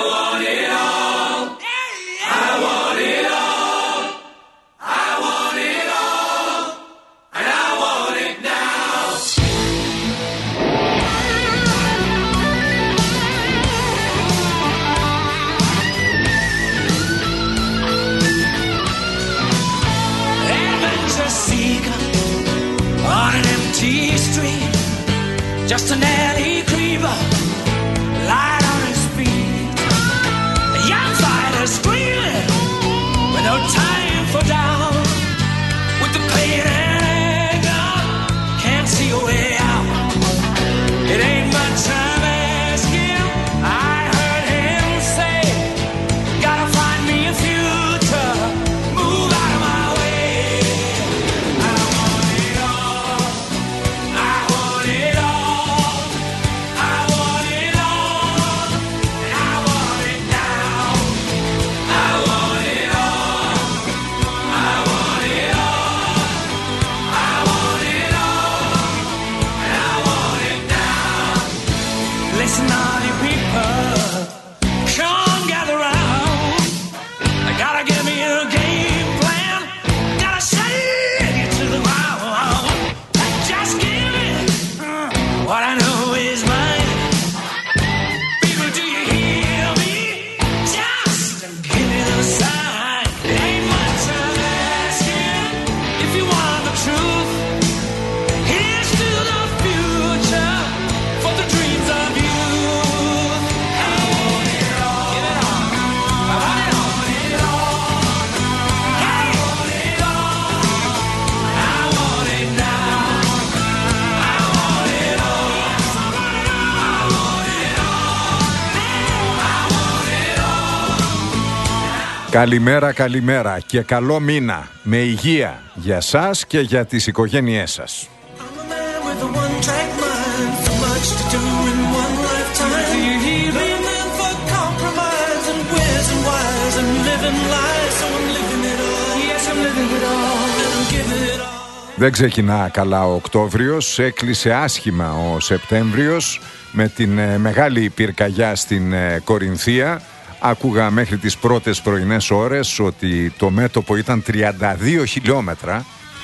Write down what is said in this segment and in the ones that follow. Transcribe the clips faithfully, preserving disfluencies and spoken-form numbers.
want it all. I want it all. I want it all. And I want it now. Adventure seeker on an empty street, just an alley creeper, light on his feet. A young fighter screaming with no time for doubt, with the pain and anger, can't see a way out. It ain't much I'm asking, I heard him say, gotta find me a future, move out of my way. I want it all, I want it all, I want it all, and I want it now. I want it all, I want it all, I want it all, and I want it now. Listen, all you people, come gather round. I gotta give me a game plan, gotta shake it to the ground. Just give me uh, what I know is mine. People, do you hear me? Just give me the sign. It ain't much I'm asking. If you want the truth, here's to the future, for the dreams of youth. I want it all. Give it all. I want it all. It all. I want it all. I want it now. I want it all. I want it all. I want it all. Καλημέρα, καλημέρα και καλό μήνα με υγεία για σας και για τις οικογένειές σας. I'm a man with a one-track mind, so much to do in one lifetime. Do you hear me? I'm a man for compromise and where's and whys and living lies, so I'm living it all. Yes, I'm living it all, and I'm giving it all. Δεν ξεκινά καλά ο Οκτώβριος, έκλεισε άσχημα ο Σεπτέμβριος με την ε, μεγάλη πυρκαγιά στην ε, Κορινθία. Άκουγα μέχρι τις πρώτες πρωινές ώρες ότι το μέτωπο ήταν τριάντα δύο χιλιόμετρα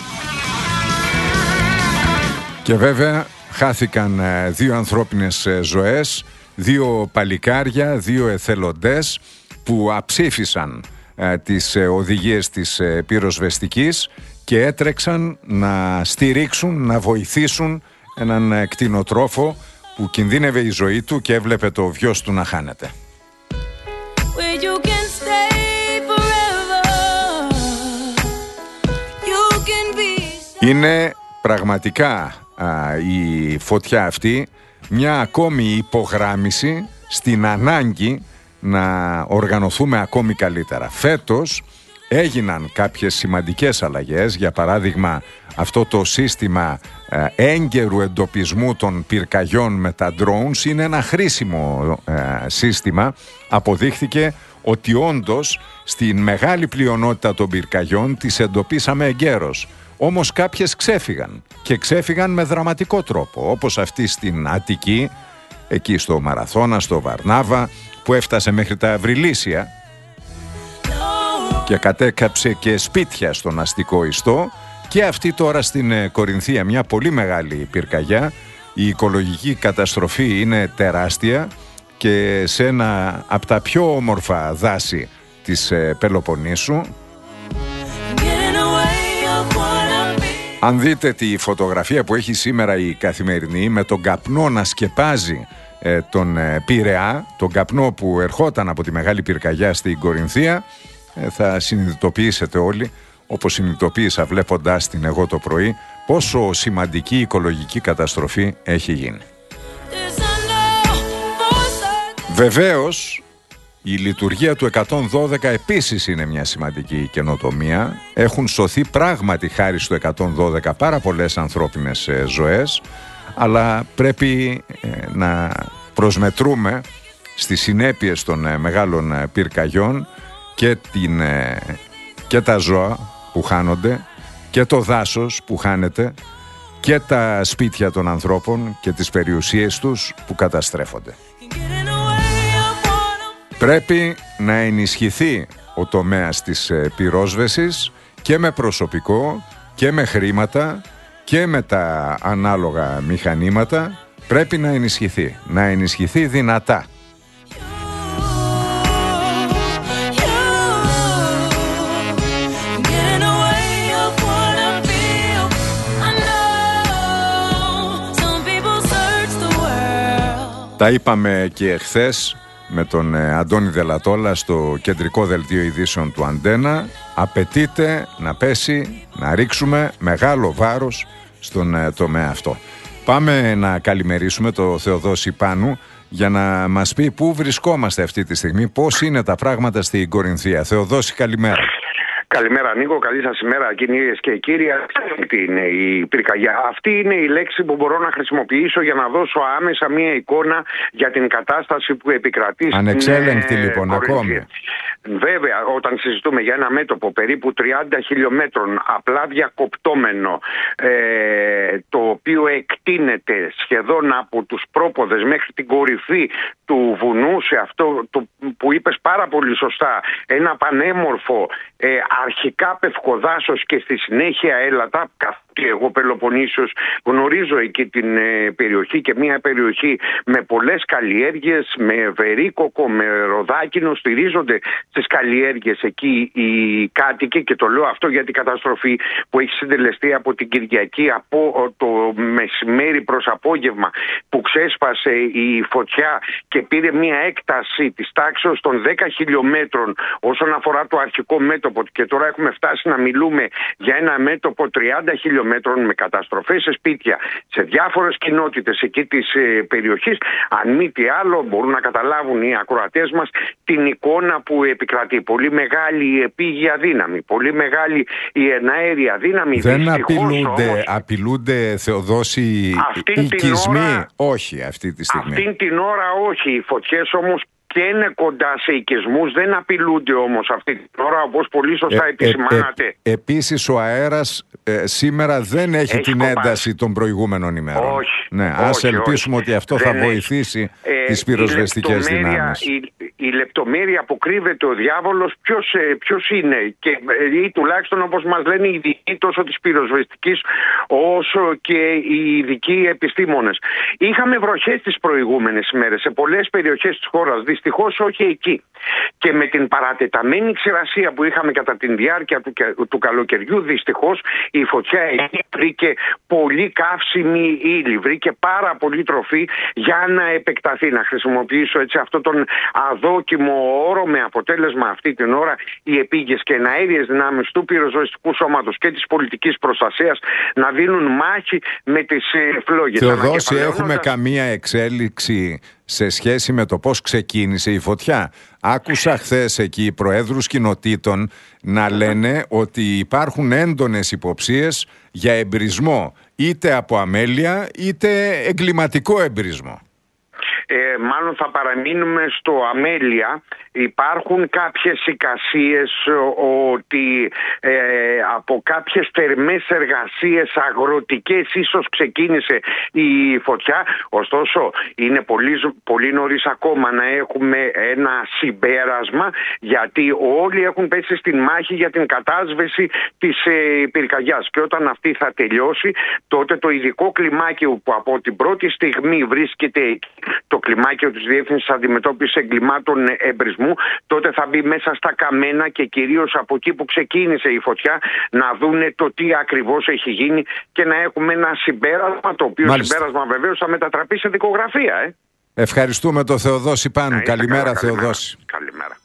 και βέβαια χάθηκαν ε, δύο ανθρώπινες ε, ζωές, δύο παλικάρια, δύο εθελοντές που αψήφισαν ε, τις ε, οδηγίες της ε, πυροσβεστικής και έτρεξαν να στηρίξουν, να βοηθήσουν έναν ε, κτηνοτρόφο που κινδύνευε η ζωή του και έβλεπε το βιός του να χάνεται. Where you can stay forever. You can be. Είναι πραγματικά α, η φωτιά αυτή μια ακόμη υπογράμμιση στην ανάγκη να οργανωθούμε ακόμη καλύτερα. Φέτος έγιναν κάποιες σημαντικές αλλαγές, για παράδειγμα αυτό το σύστημα ε, έγκαιρου εντοπισμού των πυρκαγιών με τα drones είναι ένα χρήσιμο ε, σύστημα. Αποδείχθηκε ότι όντως στην μεγάλη πλειονότητα των πυρκαγιών τις εντοπίσαμε εγκαίρως. Όμως κάποιες ξέφυγαν και ξέφυγαν με δραματικό τρόπο, όπως αυτή στην Αττική, εκεί στο Μαραθώνα, στο Βαρνάβα, που έφτασε μέχρι τα Αυριλίσια και κατέκαψε και σπίτια στον αστικό ιστό, και αυτή τώρα στην Κορινθία, μια πολύ μεγάλη πυρκαγιά. Η οικολογική καταστροφή είναι τεράστια και σε ένα από τα πιο όμορφα δάση της Πελοποννήσου. Αν δείτε τη φωτογραφία που έχει σήμερα η Καθημερινή με τον καπνό να σκεπάζει ε, τον ε, Πειραιά, τον καπνό που ερχόταν από τη μεγάλη πυρκαγιά στην Κορινθία, ε, θα συνειδητοποιήσετε όλοι, όπως συνειδητοποίησα βλέποντάς την εγώ το πρωί, πόσο σημαντική οικολογική καταστροφή έχει γίνει. Βεβαίως, η λειτουργία του εκατόν δώδεκα επίσης είναι μια σημαντική καινοτομία. Έχουν σωθεί πράγματι χάρη στο εκατόν δώδεκα πάρα πολλές ανθρώπινες ε, ζωές, αλλά πρέπει ε, να προσμετρούμε στις συνέπειες των ε, μεγάλων ε, πυρκαγιών και, την, ε, και τα ζώα που χάνονται και το δάσος που χάνεται και τα σπίτια των ανθρώπων και τις περιουσίες τους που καταστρέφονται. Πρέπει να ενισχυθεί ο τομέας της πυρόσβεσης και με προσωπικό και με χρήματα και με τα ανάλογα μηχανήματα. Πρέπει να ενισχυθεί, να ενισχυθεί δυνατά. Τα είπαμε και εχθές με τον Αντώνη Δελατόλα στο κεντρικό δελτίο ειδήσεων του Αντένα. Απαιτείται να πέσει, να ρίξουμε μεγάλο βάρος στον τομέα αυτό. Πάμε να καλημερίσουμε το Θεοδόση Πάνου για να μας πει πού βρισκόμαστε αυτή τη στιγμή, πώς είναι τα πράγματα στην Κορινθία. Θεοδόση, καλημέρα. Καλημέρα Νίκο, καλή σας ημέρα κυρίες και κύριοι. Αυτή είναι η πυρκαγιά. Αυτή είναι η λέξη που μπορώ να χρησιμοποιήσω για να δώσω άμεσα μία εικόνα για την κατάσταση που επικρατεί. Ανεξέλεγκτη λοιπόν ακόμη. Βέβαια, όταν συζητούμε για ένα μέτωπο περίπου τριάντα χιλιόμετρων απλά διακοπτόμενο, ε, το οποίο εκτείνεται σχεδόν από τους πρόποδες μέχρι την κορυφή του βουνού, σε αυτό το που είπες πάρα πολύ σωστά, ένα πανέμορφο ε, αρχικά πευκοδάσος και στη συνέχεια έλατα, καθότι εγώ Πελοποννήσιος γνωρίζω εκεί την ε, περιοχή, και μια περιοχή με πολλές καλλιέργειες, με βερίκοκο, με ροδάκινο, στηρίζονται στις καλλιέργειες εκεί οι κάτοικοι, και το λέω αυτό γιατί η καταστροφή που έχει συντελεστεί από την Κυριακή, από το μεσημέρι προς απόγευμα που ξέσπασε η φωτιά και πήρε μια έκταση της τάξεως των δέκα χιλιόμετρων όσον αφορά το αρχικό μέτωπο, και τώρα έχουμε φτάσει να μιλούμε για ένα μέτωπο τριάντα χιλιόμετρων με καταστροφές σε σπίτια σε διάφορες κοινότητες εκεί της ε, περιοχής. Αν μη τι άλλο, μπορούν να καταλάβουν οι ακροατές μας την εικόνα που επικρατεί. Πολύ μεγάλη η επίγεια δύναμη, πολύ μεγάλη η εναέρια δύναμη. Δεν απειλούνται, όμως, απειλούνται Θεοδόση οι οικισμοί? Ώρα, όχι αυτή τη στιγμή. Αυτήν την ώρα όχι. Οι φωτιές όμως και είναι κοντά σε οικισμούς, δεν απειλούνται όμως αυτή την ώρα, όπως πολύ σωστά ε, επισημάνατε. Ε, ε, επίσης ο αέρας ε, σήμερα δεν έχει, έχει την κοπάσει. ένταση των προηγούμενων ημερών. Όχι. Ναι, όχι, ας ελπίσουμε όχι. ότι αυτό δεν θα βοηθήσει ε, τις πυροσβεστικές δυνάμεις. Η, η λεπτομέρεια που κρύβεται ο διάβολος ποιος, ποιος είναι, και, ή τουλάχιστον όπως μας λένε οι ειδικοί τόσο της πυροσβεστικής όσο και οι ειδικοί επιστήμονες. Είχαμε βροχές τις προηγούμενες ημέρες σε πολλές περιοχές της χώρας, δυστυχώς όχι εκεί. Και με την παρατεταμένη ξηρασία που είχαμε κατά τη διάρκεια του, του καλοκαιριού, δυστυχώς η φωτιά εκεί βρήκε πολύ καύσιμη ύλη, βρήκε πάρα πολύ τροφή για να επεκταθεί. Να χρησιμοποιήσω έτσι αυτό τον αδόκιμο όρο, με αποτέλεσμα αυτή την ώρα οι επίγειες και εναέριες δυνάμεις του πυροσβεστικού σώματος και της πολιτικής προστασίας να δίνουν μάχη με τις φλόγες. Θεοδόση, έχουμε καμία εξέλιξη σε σχέση με το πώς ξεκίνησε η φωτιά? Άκουσα χθες εκεί οι προέδρους κοινοτήτων να λένε ότι υπάρχουν έντονες υποψίες για εμπρισμό, είτε από αμέλεια είτε εγκληματικό εμπρισμό. Ε, μάλλον θα παραμείνουμε στο αμέλεια. Υπάρχουν κάποιες εικασίες ότι ε, από κάποιες θερμές εργασίες αγροτικές ίσως ξεκίνησε η φωτιά. Ωστόσο είναι πολύ, πολύ νωρίς ακόμα να έχουμε ένα συμπέρασμα, γιατί όλοι έχουν πέσει στην μάχη για την κατάσβεση της ε, πυρκαγιάς, και όταν αυτή θα τελειώσει, τότε το ειδικό κλιμάκιο που από την πρώτη στιγμή βρίσκεται εκεί, το κλιμάκιο της Διεύθυνσης Αντιμετώπισης Εγκλημάτων Εμπρισμού, τότε θα μπει μέσα στα καμένα και κυρίως από εκεί που ξεκίνησε η φωτιά να δούνε το τι ακριβώς έχει γίνει και να έχουμε ένα συμπέρασμα, το οποίο Μάλιστα. συμπέρασμα βεβαίως θα μετατραπεί σε δικογραφία. Ε. Ευχαριστούμε τον Θεοδόση Πάνου. Καλημέρα, καλά, Θεοδόση. Καλημέρα.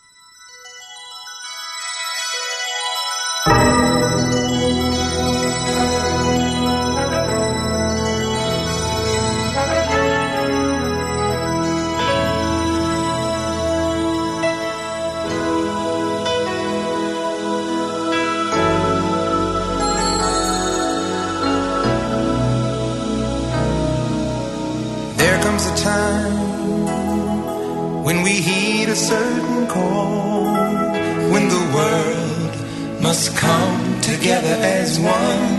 A time when we heed a certain call, when the world must come together as one.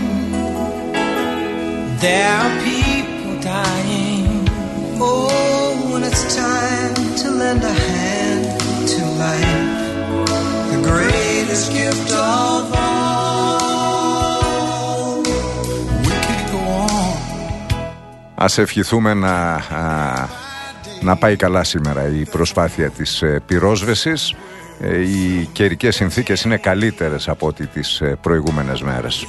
There are people dying. Oh, when it's time to lend a hand, greatest gift of all. We could go on. Ας ευχηθούμε να, α, να πάει καλά σήμερα η προσπάθεια της ε, πυρόσβεσης. Ε, οι καιρικές συνθήκες είναι καλύτερες από ό,τι τις ε, προηγούμενες μέρες.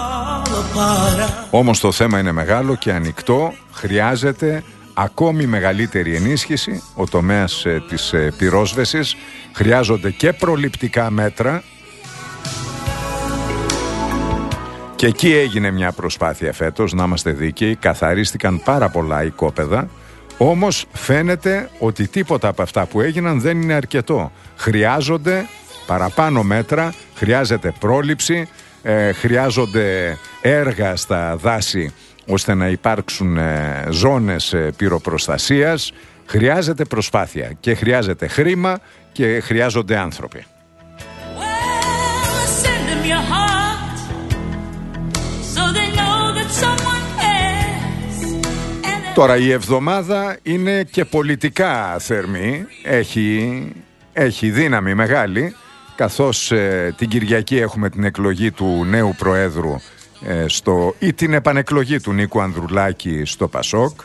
Όμως το θέμα είναι μεγάλο και ανοιχτό. Χρειάζεται ακόμη μεγαλύτερη ενίσχυση ο τομέας ε, της ε, πυρόσβεσης. Χρειάζονται και προληπτικά μέτρα. Και εκεί έγινε μια προσπάθεια φέτος, να είμαστε δίκαιοι. Καθαρίστηκαν πάρα πολλά οικόπεδα. Όμως φαίνεται ότι τίποτα από αυτά που έγιναν δεν είναι αρκετό. Χρειάζονται παραπάνω μέτρα, χρειάζεται πρόληψη, ε, χρειάζονται έργα στα δάση ώστε να υπάρξουν ε, ζώνες ε, πυροπροστασίας. Χρειάζεται προσπάθεια και χρειάζεται χρήμα και χρειάζονται άνθρωποι. Τώρα η εβδομάδα είναι και πολιτικά θερμή, έχει, έχει δύναμη μεγάλη, καθώς ε, την Κυριακή έχουμε την εκλογή του νέου Προέδρου ε, στο, ή την επανεκλογή του Νίκου Ανδρουλάκη στο Πασόκ.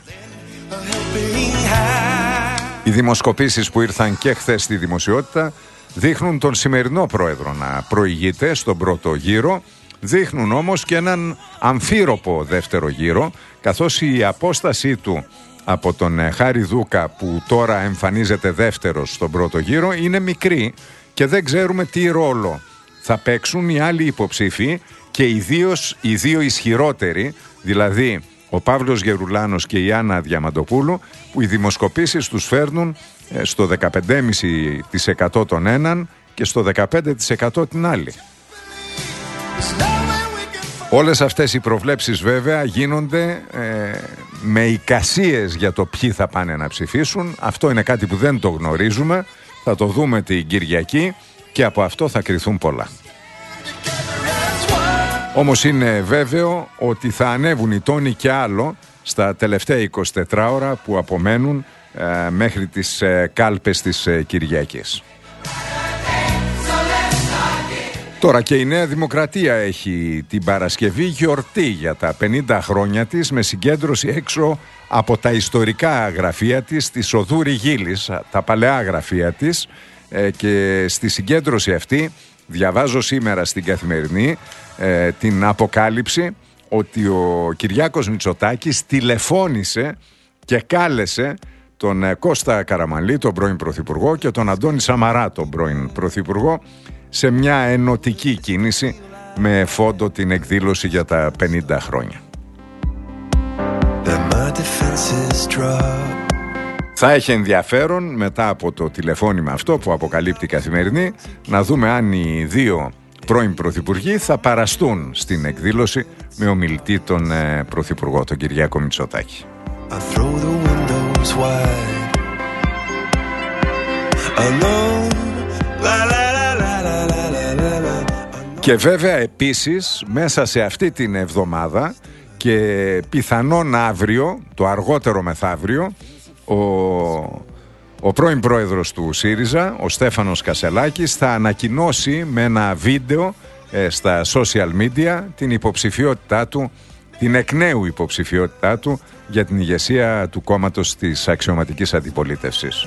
Οι δημοσκοπήσεις που ήρθαν και χθες στη δημοσιότητα δείχνουν τον σημερινό Πρόεδρο να προηγείται στον πρώτο γύρο. Δείχνουν όμως και έναν αμφίροπο δεύτερο γύρο, καθώς η απόστασή του από τον Χάρη Δούκα, που τώρα εμφανίζεται δεύτερος στον πρώτο γύρο, είναι μικρή και δεν ξέρουμε τι ρόλο θα παίξουν οι άλλοι υποψήφοι και ιδίως οι δύο ισχυρότεροι, δηλαδή ο Παύλος Γερουλάνος και η Άννα Διαμαντοπούλου, που οι δημοσκοπήσεις τους φέρνουν στο δεκαπέντε κόμμα πέντε τοις εκατό τον έναν και στο δεκαπέντε τοις εκατό την άλλη. Όλες αυτές οι προβλέψεις βέβαια γίνονται ε, με εικασίες για το ποιοι θα πάνε να ψηφίσουν. Αυτό είναι κάτι που δεν το γνωρίζουμε. Θα το δούμε την Κυριακή και από αυτό θα κριθούν πολλά. Όμως είναι βέβαιο ότι θα ανέβουν οι τόνοι και άλλο στα τελευταία εικοσιτέσσερις ώρα που απομένουν ε, μέχρι τις ε, κάλπες της ε, Κυριακής. Τώρα και η Νέα Δημοκρατία έχει την Παρασκευή γιορτή για τα πενήντα χρόνια της, με συγκέντρωση έξω από τα ιστορικά γραφεία της, της Οδού Ριγίλης, τα παλαιά γραφεία της, ε, και στη συγκέντρωση αυτή διαβάζω σήμερα στην Καθημερινή ε, την αποκάλυψη ότι ο Κυριάκος Μητσοτάκης τηλεφώνησε και κάλεσε τον ε, Κώστα Καραμανλή, τον πρώην Πρωθυπουργό, και τον Αντώνη Σαμαρά, τον πρώην Πρωθυπουργό, σε μια ενωτική κίνηση με φόντο την εκδήλωση για τα πενήντα χρόνια. Θα έχει ενδιαφέρον μετά από το τηλεφώνημα αυτό που αποκαλύπτει η Καθημερινή να δούμε αν οι δύο πρώην πρωθυπουργοί θα παραστούν στην εκδήλωση με ομιλητή τον ε, Πρωθυπουργό, τον Κυριάκο Μητσοτάκη. Και βέβαια επίσης μέσα σε αυτή την εβδομάδα και πιθανόν αύριο, το αργότερο μεθαύριο, ο, ο πρώην πρόεδρος του ΣΥΡΙΖΑ, ο Στέφανος Κασελάκης, θα ανακοινώσει με ένα βίντεο ε, στα social media την υποψηφιότητά του, την εκ νέου υποψηφιότητά του για την ηγεσία του κόμματος της αξιωματικής αντιπολίτευσης.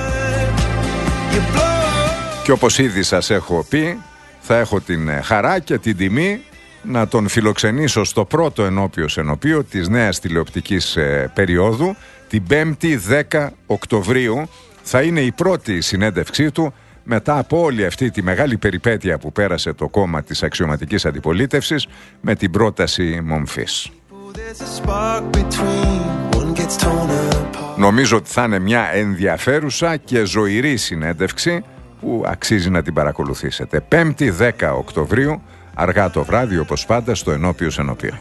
Και όπως ήδη σας έχω πει, θα έχω την χαρά και την τιμή να τον φιλοξενήσω στο πρώτο ενώπιο ενωπείο της νέας τηλεοπτικής ε, περίοδου, την πέμπτη δέκα Οκτωβρίου. Θα είναι η πρώτη συνέντευξή του μετά από όλη αυτή τη μεγάλη περιπέτεια που πέρασε το κόμμα της αξιωματικής αντιπολίτευσης με την πρόταση μομφής. Νομίζω ότι θα είναι μια ενδιαφέρουσα και ζωηρή συνέντευξη που αξίζει να την παρακολουθήσετε. πέμπτη δέκα Οκτωβρίου, αργά το βράδυ, όπως πάντα, στο ενώπιο ενωπείο.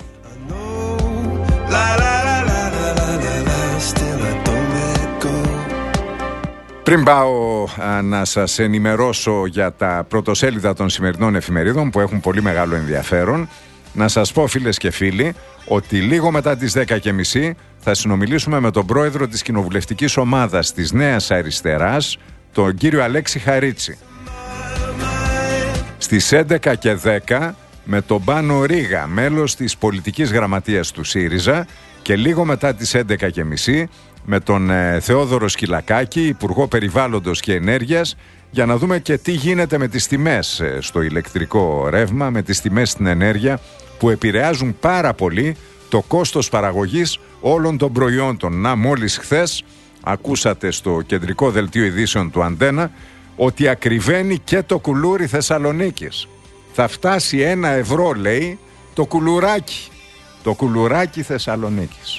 Πριν πάω α, να σας ενημερώσω για τα πρωτοσέλιδα των σημερινών εφημερίδων που έχουν πολύ μεγάλο ενδιαφέρον, να σας πω, φίλες και φίλοι, ότι λίγο μετά τις δέκα και μισή θα συνομιλήσουμε με τον πρόεδρο της κοινοβουλευτικής ομάδας της Νέας Αριστεράς, τον κύριο Αλέξη Χαρίτση. Στις έντεκα και δέκα με τον Πάνο Ρίγα, μέλος της πολιτικής γραμματείας του ΣΥΡΙΖΑ, και λίγο μετά τις έντεκα και μισή με τον ε, Θεόδωρο Σκυλακάκη, Υπουργό Περιβάλλοντος και Ενέργειας, για να δούμε και τι γίνεται με τις τιμές ε, στο ηλεκτρικό ρεύμα, με τις τιμές στην ενέργεια που επηρεάζουν πάρα πολύ το κόστος παραγωγής όλων των προϊόντων. Να, μόλις χθες ακούσατε στο κεντρικό δελτίο ειδήσεων του Αντένα ότι ακριβένει και το κουλούρι Θεσσαλονίκης. Θα φτάσει ένα ευρώ, λέει, το κουλουράκι. Το κουλουράκι Θεσσαλονίκης.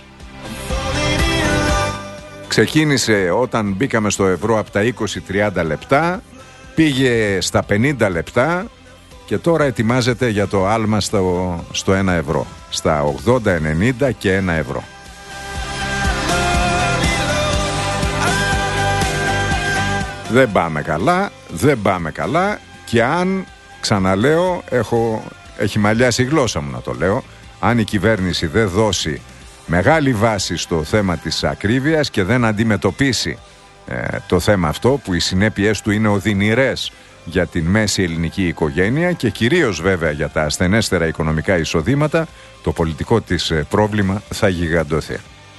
Ξεκίνησε όταν μπήκαμε στο ευρώ από τα είκοσι με τριάντα λεπτά, πήγε στα πενήντα λεπτά και τώρα ετοιμάζεται για το άλμα στο, στο ένα ευρώ. Στα ογδόντα, ενενήντα και ένα ευρώ. Δεν πάμε καλά, δεν πάμε καλά και αν, ξαναλέω, έχω, έχει μαλλιάσει η γλώσσα μου να το λέω, αν η κυβέρνηση δεν δώσει μεγάλη βάση στο θέμα της ακρίβειας και δεν αντιμετωπίσει ε, το θέμα αυτό που οι συνέπειες του είναι οδυνηρές για την μέση ελληνική οικογένεια και κυρίως βέβαια για τα ασθενέστερα οικονομικά εισοδήματα, το πολιτικό της ε, πρόβλημα θα γιγαντωθεί.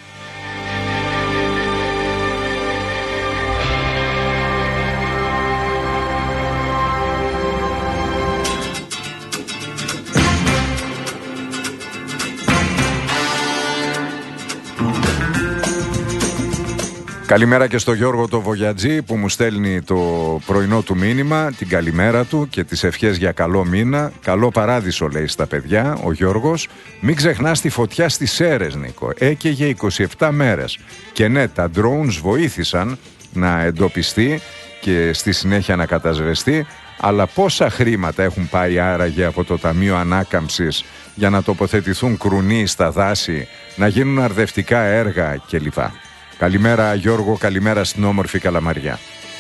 Καλημέρα και στο Γιώργο το Βογιατζή που μου στέλνει το πρωινό του μήνυμα, την καλημέρα του και τις ευχές για καλό μήνα. Καλό παράδεισο, λέει στα παιδιά ο Γιώργος. Μην ξεχνάς τη φωτιά στις Σέρρες, Νίκο. Έκαιγε είκοσι επτά μέρες. Και ναι, τα drones βοήθησαν να εντοπιστεί και στη συνέχεια να κατασβεστεί. Αλλά πόσα χρήματα έχουν πάει άραγε από το Ταμείο Ανάκαμψης για να τοποθετηθούν κρουνοί στα δάση, να γίνουν αρδευτικά έργα κλπ. Καλημέρα Γιώργο, καλημέρα στην όμορφη Καλαμαριά.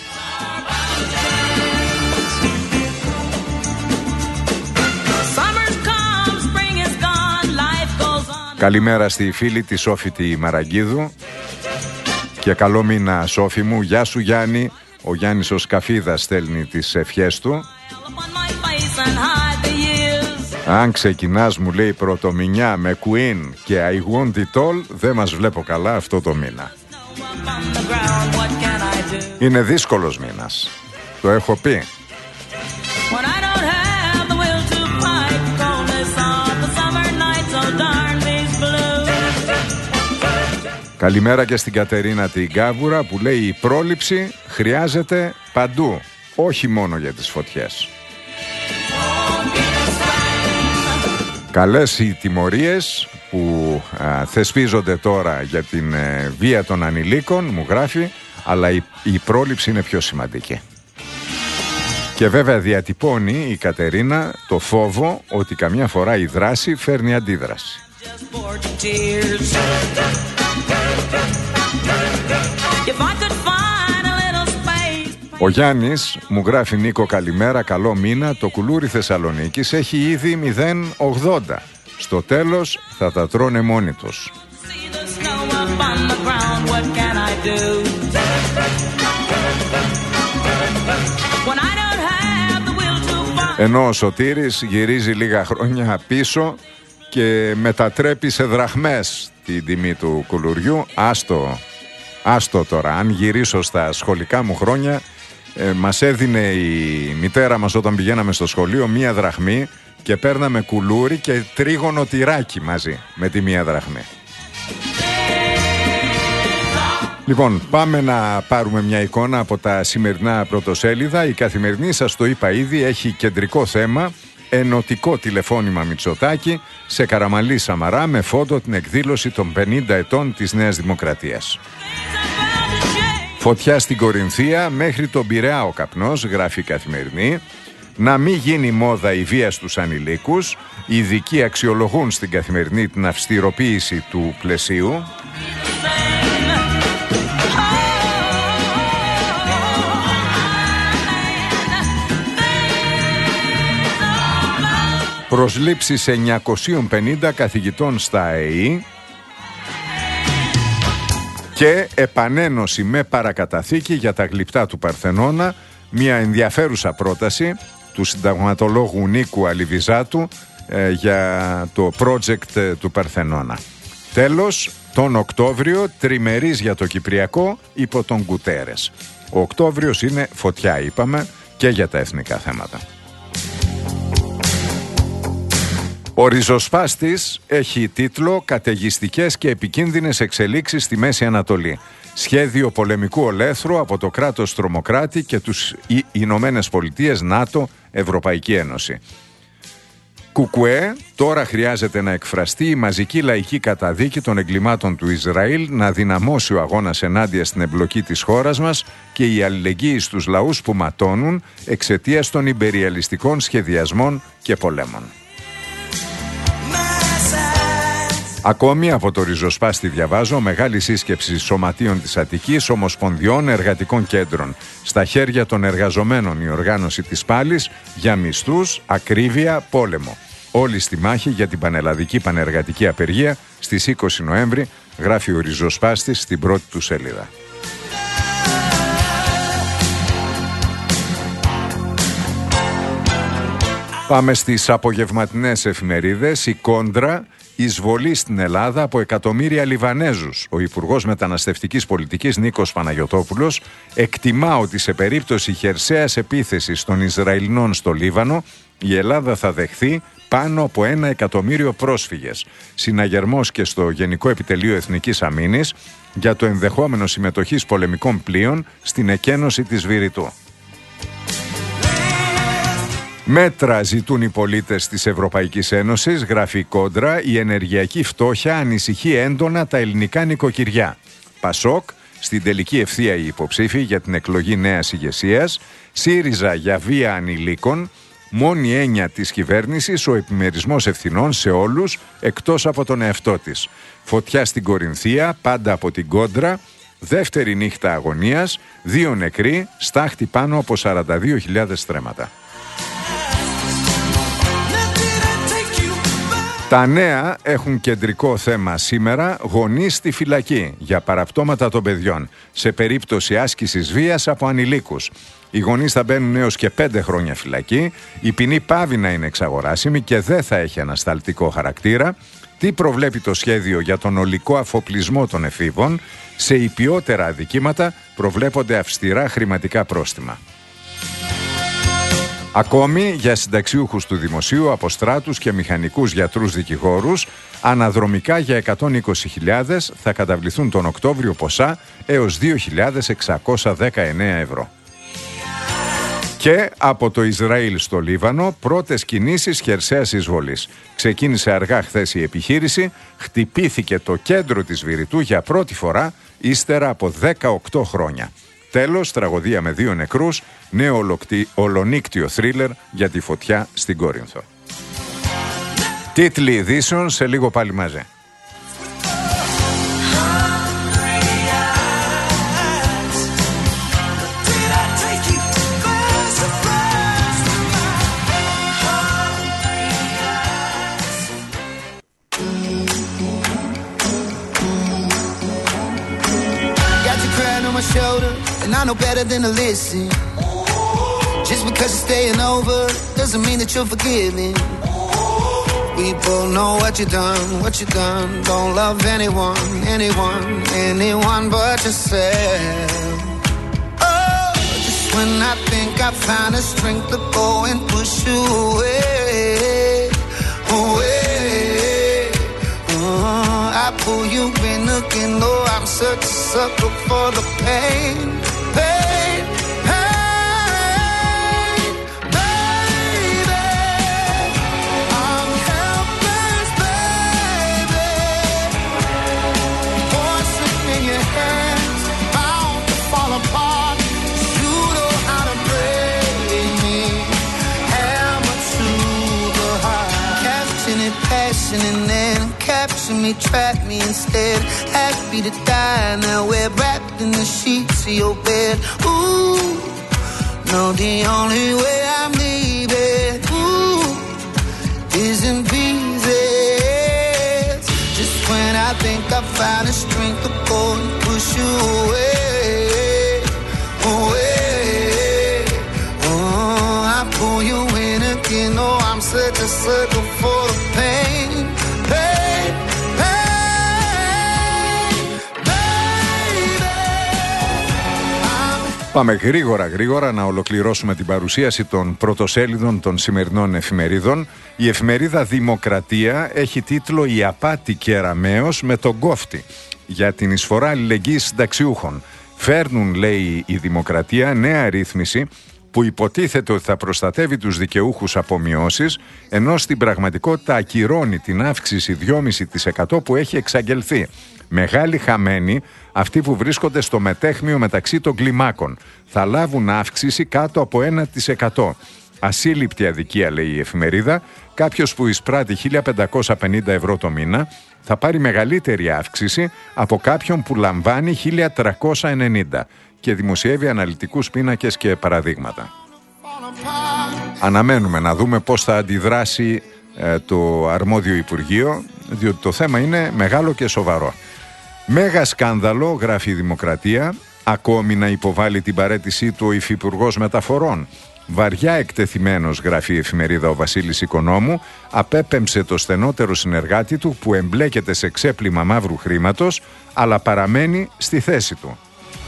Καλημέρα στη φίλη τη Σόφη τη Μαραγκίδου και καλό μήνα Σόφη μου. Γεια σου Γιάννη, ο Γιάννης ο Σκαφίδας στέλνει τις ευχές του. Αν ξεκινάς, μου λέει, πρωτομηνιά με Queen και I Want It All, δεν μας βλέπω καλά αυτό το μήνα. Είναι δύσκολος μήνας, το έχω πει. Καλημέρα και στην Κατερίνα την Κάβουρα που λέει η πρόληψη χρειάζεται παντού, όχι μόνο για τις φωτιές. Καλές οι τιμωρίες που α, θεσπίζονται τώρα για την ε, βία των ανηλίκων, μου γράφει, αλλά η, η πρόληψη είναι πιο σημαντική. Και βέβαια διατυπώνει η Κατερίνα το φόβο ότι καμιά φορά η δράση φέρνει αντίδραση. Ο Γιάννης μου γράφει, Νίκο καλημέρα, καλό μήνα, το κουλούρι Θεσσαλονίκης έχει ήδη μηδέν ογδόντα. Στο τέλος θα τα τρώνε μόνοι τους. Ενώ ο Σωτήρης γυρίζει λίγα χρόνια πίσω και μετατρέπει σε δραχμές την τιμή του κουλουριού. Άστο, άστο τώρα, αν γυρίσω στα σχολικά μου χρόνια, ε, μας έδινε η μητέρα μας όταν πηγαίναμε στο σχολείο μία δραχμή και παίρναμε κουλούρι και τρίγωνο τυράκι μαζί με τη μία δραχμή. Λοιπόν, πάμε να πάρουμε μια εικόνα από τα σημερινά πρωτοσέλιδα. Η Καθημερινή, σας το είπα ήδη, έχει κεντρικό θέμα ενωτικό τηλεφώνημα Μητσοτάκη σε Καραμαλή Σαμαρά με φόντο την εκδήλωση των πενήντα ετών της Νέας Δημοκρατίας. Φωτιά στην Κορινθία, μέχρι τον Πειραιά ο καπνός, γράφει η Καθημερινή. Να μην γίνει μόδα η βία στους ανηλίκους. Οι ειδικοί αξιολογούν στην Καθημερινή την αυστηροποίηση του πλαισίου. Προσλήψεις εννιακόσιους πενήντα καθηγητών στα ΕΗ και επανένωση με παρακαταθήκη για τα γλυπτά του Παρθενώνα, μια ενδιαφέρουσα πρόταση του συνταγματολόγου Νίκου Αλιβιζάτου ε, για το project ε, του Παρθενώνα. Τέλος, τον Οκτώβριο, τριμερής για το Κυπριακό υπό τον Γκουτέρες. Ο Οκτώβριος είναι φωτιά, είπαμε, και για τα εθνικά θέματα. Ο ριζοσπάστης έχει τίτλο «Καταιγιστικές και επικίνδυνες εξελίξεις στη Μέση Ανατολή». Σχέδιο πολεμικού ολέθρου από το κράτος τρομοκράτη και τους Ηνωμένες Πολιτείες, ΝΑΤΟ, Ευρωπαϊκή Ένωση. Κουκουέ, τώρα χρειάζεται να εκφραστεί η μαζική λαϊκή καταδίκη των εγκλημάτων του Ισραήλ, να δυναμώσει ο αγώνας ενάντια στην εμπλοκή της χώρας μας και η αλληλεγγύη στους λαούς που ματώνουν εξαιτίας των ιμπεριαλιστικών σχεδιασμών και πολέμων. Ακόμη από το ριζοσπάστη διαβάζω μεγάλη σύσκεψη σωματείων της Αττικής, ομοσπονδιών, εργατικών κέντρων. Στα χέρια των εργαζομένων η οργάνωση της πάλης για μισθούς, ακρίβεια, πόλεμο. Όλοι στη μάχη για την πανελλαδική πανεργατική απεργία στις είκοσι Νοέμβρη, γράφει ο ριζοσπάστης στην πρώτη του σελίδα. Πάμε στις απογευματινές εφημερίδες. Η Κόντρα, εισβολή στην Ελλάδα από εκατομμύρια Λιβανέζους. Ο Υπουργός Μεταναστευτικής Πολιτικής Νίκος Παναγιωτόπουλος εκτιμά ότι σε περίπτωση χερσαίας επίθεσης των Ισραηλινών στο Λίβανο, η Ελλάδα θα δεχθεί πάνω από ένα εκατομμύριο πρόσφυγες. Συναγερμός και στο Γενικό Επιτελείο Εθνικής Αμήνης για το ενδεχόμενο συμμετοχής πολεμικών πλοίων στην εκένωση της Βηρητού. Μέτρα ζητούν οι πολίτες της Ευρωπαϊκής Ένωσης, γράφει η Κόντρα, η ενεργειακή φτώχεια ανησυχεί έντονα τα ελληνικά νοικοκυριά. Πασόκ, στην τελική ευθεία οι υποψήφοι για την εκλογή νέας ηγεσίας, ΣΥΡΙΖΑ για βία ανηλίκων, μόνη έννοια της κυβέρνησης ο επιμερισμός ευθυνών σε όλους εκτός από τον εαυτό της. Φωτιά στην Κορινθία, πάντα από την Κόντρα, δεύτερη νύχτα αγωνίας, δύο νεκροί, στάχτη πάνω από σαράντα δύο χιλιάδες στρέμματα. Τα νέα έχουν κεντρικό θέμα σήμερα, γονείς στη φυλακή για παραπτώματα των παιδιών σε περίπτωση άσκησης βίας από ανηλίκους. Οι γονείς θα μπαίνουν έως και πέντε χρόνια φυλακή, η ποινή πάβει να είναι εξαγοράσιμη και δεν θα έχει ανασταλτικό χαρακτήρα. Τι προβλέπει το σχέδιο για τον ολικό αφοπλισμό των εφήβων? Σε υπιότερα αδικήματα προβλέπονται αυστηρά χρηματικά πρόστιμα. Ακόμη για συνταξιούχους του δημοσίου, αποστράτους και μηχανικούς γιατρούς δικηγόρους, αναδρομικά για εκατόν είκοσι χιλιάδες θα καταβληθούν τον Οκτώβριο ποσά έως δύο χιλιάδες εξακόσια δεκαεννέα ευρώ. Και από το Ισραήλ στο Λίβανο, πρώτες κινήσεις χερσαίας εισβολής. Ξεκίνησε αργά χθες η επιχείρηση, χτυπήθηκε το κέντρο της Βηρητού για πρώτη φορά ύστερα από δεκαοκτώ χρόνια. Τέλος, τραγωδία με δύο νεκρούς, νέο ολοκτι... ολονύκτιο θρίλερ για τη φωτιά στην Κόρινθο. Τίτλοι ειδήσεων σε λίγο πάλι μαζί. And I know better than to listen. Just because you're staying over doesn't mean that you're forgiving. We both know what you done, what you done. Don't love anyone, anyone, anyone but yourself. Oh, just when I think I find the strength to go and push you away, away. Uh, I pull you in again, though I'm such a sucker for the pain. Pain, pain, baby. I'm helpless, baby. Poison in your hands, bound to fall apart. You know how to break me, hammer to the heart. Capturing it, passion, and then capture me, trap me instead. Happy to die, now we're wrapped in the sheets of your bed. Ooh, no, the only way I'm leaving, ooh, is in pieces. Just when I think I found the strength to go and push you away, away. Oh, I pull you vicious circle for the pain, pain, pain, baby. I'm... Πάμε γρήγορα γρήγορα να ολοκληρώσουμε την παρουσίαση των πρωτοσέλιδων των σημερινών εφημερίδων. Η εφημερίδα Δημοκρατία έχει τίτλο «Η απάτη Κεραμέως με τον κόφτη» για την εισφορά αλληλεγγύης συνταξιούχων. Φέρνουν, λέει η Δημοκρατία, νέα ρύθμιση που υποτίθεται ότι θα προστατεύει τους δικαιούχους από μειώσεις, ενώ στην πραγματικότητα ακυρώνει την αύξηση δυόμισι τοις εκατό που έχει εξαγγελθεί. Μεγάλοι χαμένοι αυτοί που βρίσκονται στο μετέχμιο μεταξύ των κλιμάκων. Θα λάβουν αύξηση κάτω από ένα τοις εκατό. Ασύλληπτη αδικία, λέει η εφημερίδα. Κάποιος που εισπράττει χίλια πεντακόσια πενήντα ευρώ το μήνα θα πάρει μεγαλύτερη αύξηση από κάποιον που λαμβάνει χίλια τριακόσια ενενήντα και δημοσιεύει αναλυτικούς πίνακες και παραδείγματα. Αναμένουμε να δούμε πώς θα αντιδράσει ε, το αρμόδιο Υπουργείο, διότι το θέμα είναι μεγάλο και σοβαρό. Μέγα σκάνδαλο, γράφει η Δημοκρατία, ακόμη να υποβάλει την παραίτησή του ο Υφυπουργός Μεταφορών. Βαριά εκτεθειμένος, γράφει η εφημερίδα, ο Βασίλης Οικονόμου, απέπεμψε το στενότερο συνεργάτη του που εμπλέκεται σε ξέπλυμα μαύρου χρήματος, αλλά παραμένει στη θέση του.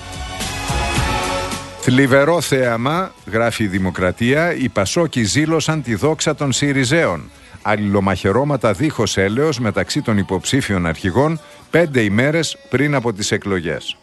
Θλιβερό θέαμα, γράφει η Δημοκρατία, οι Πασόκοι ζήλωσαν τη δόξα των Συριζέων. Αλληλομαχαιρώματα δίχως έλεος μεταξύ των υποψήφιων αρχηγών πέντε ημέρες πριν από τις εκλογές.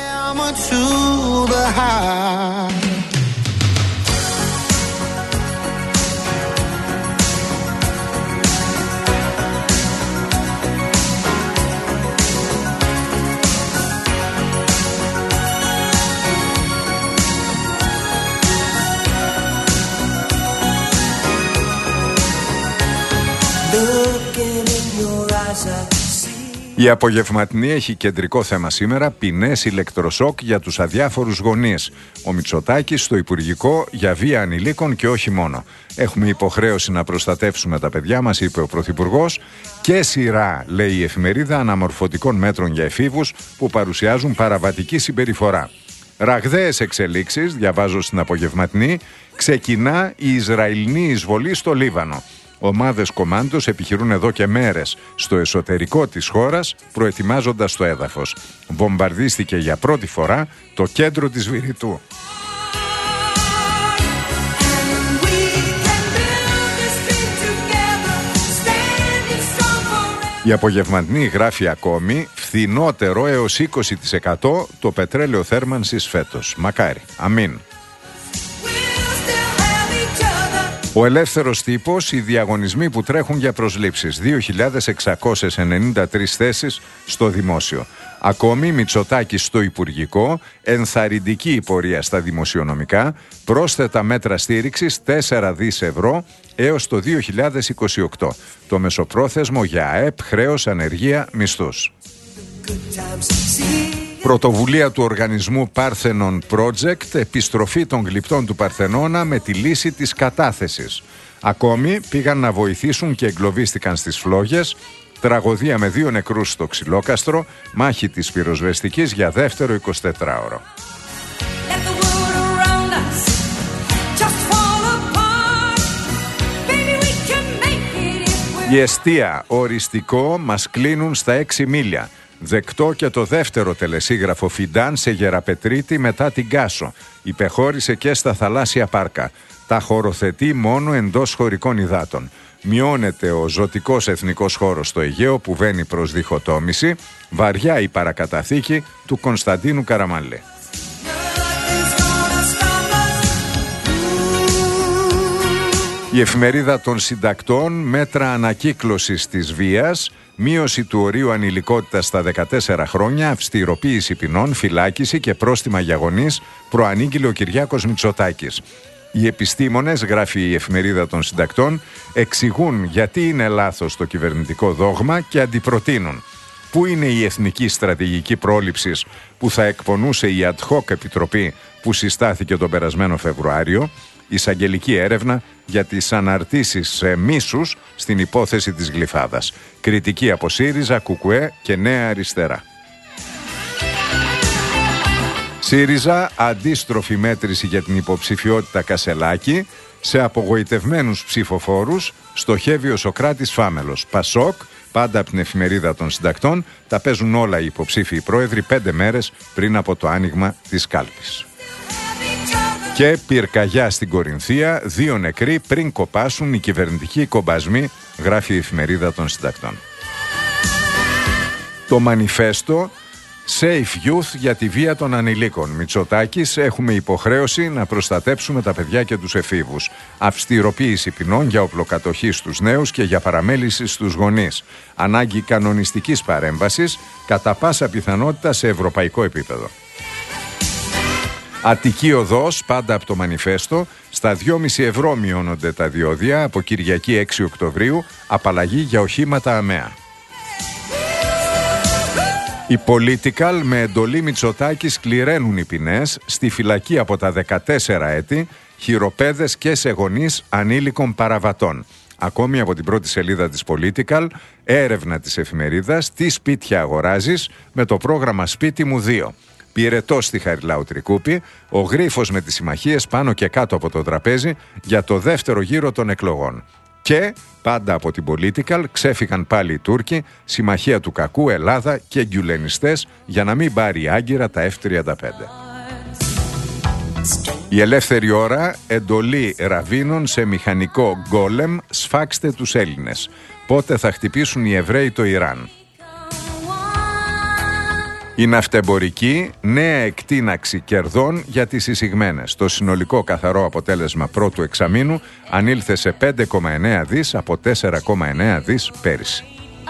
Η απογευματινή έχει κεντρικό θέμα σήμερα, ποινές ηλεκτροσόκ για τους αδιάφορους γονείς. Ο Μητσοτάκης στο Υπουργικό για βία ανηλίκων και όχι μόνο. Έχουμε υποχρέωση να προστατεύσουμε τα παιδιά μας, είπε ο Πρωθυπουργός, και σειρά, λέει η εφημερίδα, αναμορφωτικών μέτρων για εφήβους που παρουσιάζουν παραβατική συμπεριφορά. Ραγδαίες εξελίξεις, διαβάζω στην απογευματινή, ξεκινά η Ισραηλινή εισβολή στο Λίβανο. Ομάδες κομάντος επιχειρούν εδώ και μέρες στο εσωτερικό της χώρας, προετοιμάζοντας το έδαφος. Βομβαρδίστηκε για πρώτη φορά το κέντρο της Βηρητού. Η απογευματινή γράφει ακόμη φθηνότερο έως είκοσι τοις εκατό το πετρέλαιο θέρμανσης φέτος. Μακάρι. Αμήν. Ο ελεύθερος τύπος, οι διαγωνισμοί που τρέχουν για προσλήψεις, δύο χιλιάδες εξακόσιες ενενήντα τρεις θέσεις στο δημόσιο. Ακόμη Μητσοτάκης στο Υπουργικό, ενθαρρυντική η πορεία στα δημοσιονομικά, πρόσθετα μέτρα στήριξης τέσσερα δισεκατομμύρια ευρώ έως το δύο χιλιάδες είκοσι οκτώ. Το μεσοπρόθεσμο για ΑΕΠ, χρέος, ανεργία, μισθούς. Πρωτοβουλία του οργανισμού Parthenon Project, επιστροφή των γλυπτών του Παρθενώνα με τη λύση της κατάθεσης. Ακόμη πήγαν να βοηθήσουν και εγκλωβίστηκαν στις φλόγες. Τραγωδία με δύο νεκρούς στο Ξυλόκαστρο, μάχη της πυροσβεστικής για δεύτερο εικοσιτετράωρο. Η εστία, οριστικό, μας κλείνουν στα έξι μίλια. Δεκτό και το δεύτερο τελεσίγραφο Φιντάν σε Γεραπετρίτη μετά την Κάσο. Υπεχώρησε και στα θαλάσσια πάρκα. Τα χωροθετεί μόνο εντός χωρικών υδάτων. Μειώνεται ο ζωτικός εθνικός χώρος στο Αιγαίο που βαίνει προς διχοτόμηση. Βαριά η παρακαταθήκη του Κωνσταντίνου Καραμανλή. Η εφημερίδα των συντακτών, μέτρα ανακύκλωσης της βίας, μείωση του ορίου ανηλικότητας στα δεκατέσσερα χρόνια, αυστηροποίηση ποινών, φυλάκιση και πρόστιμα για γονείς, προανήγγειλε ο Κυριάκος Μητσοτάκης. Οι επιστήμονες, γράφει η εφημερίδα των συντακτών, εξηγούν γιατί είναι λάθος το κυβερνητικό δόγμα και αντιπροτείνουν. Πού είναι η εθνική στρατηγική πρόληψης που θα εκπονούσε η ad hoc επιτροπή που συστάθηκε τον περασμένο Φεβρουάριο, εισαγγελική έρευνα για τις αναρτήσεις μίσους στην υπόθεση της Γλυφάδας. Κριτική από ΣΥΡΙΖΑ, ΚΚΕ και Νέα Αριστερά. ΣΥΡΙΖΑ, αντίστροφη μέτρηση για την υποψηφιότητα Κασελάκη. Σε απογοητευμένους ψηφοφόρους στοχεύει ο Σωκράτης Φάμελος. ΠΑΣΟΚ, πάντα από την εφημερίδα των συντακτών, τα παίζουν όλα οι υποψήφιοι πρόεδροι πέντε μέρες πριν από το άνοιγμα της κάλπης. Και πυρκαγιά στην Κορινθία, δύο νεκροί πριν κοπάσουν οι κυβερνητικοί κομπασμοί, γράφει η εφημερίδα των συντακτών. Το μανιφέστο Safe Youth για τη βία των ανηλίκων. Μητσοτάκης, έχουμε υποχρέωση να προστατέψουμε τα παιδιά και τους εφήβους. Αυστηροποίηση ποινών για οπλοκατοχή στους νέους και για παραμέληση στους γονείς. Ανάγκη κανονιστικής παρέμβασης, κατά πάσα πιθανότητα σε ευρωπαϊκό επίπεδο. Αττική οδός, πάντα από το μανιφέστο, στα δυόμισι ευρώ μειώνονται τα διόδια από Κυριακή έξι Οκτωβρίου, απαλλαγή για οχήματα ΑΜΕΑ. Οι Political με εντολή Μητσοτάκη σκληραίνουν οι ποινές, στη φυλακή από τα δεκατέσσερα έτη, χειροπέδες και σε γονείς ανήλικων παραβατών. Ακόμη από την πρώτη σελίδα της Political, έρευνα της εφημερίδας, τι σπίτια αγοράζεις με το πρόγραμμα Σπίτι μου δύο. Πυρετός στη Χαριλάου Τρικούπη, ο γρίφος με τις συμμαχίες πάνω και κάτω από το τραπέζι για το δεύτερο γύρο των εκλογών. Και, πάντα από την Political, ξέφυγαν πάλι οι Τούρκοι, συμμαχία του κακού, Ελλάδα και γκιουλενιστές για να μην πάρει η Άγκυρα τα εφ τριάντα πέντε. Η Ελεύθερη Ώρα, εντολή Ραβίνων σε μηχανικό γκόλεμ, σφάξτε τους Έλληνες. Πότε θα χτυπήσουν οι Εβραίοι το Ιράν. Η ναυτεμπορική, νέα εκτείναξη κερδών για τις εισηγμένες. Το συνολικό καθαρό αποτέλεσμα πρώτου εξαμήνου ανήλθε σε πέντε κόμμα εννέα δις από τέσσερα κόμμα εννέα δις πέρυσι.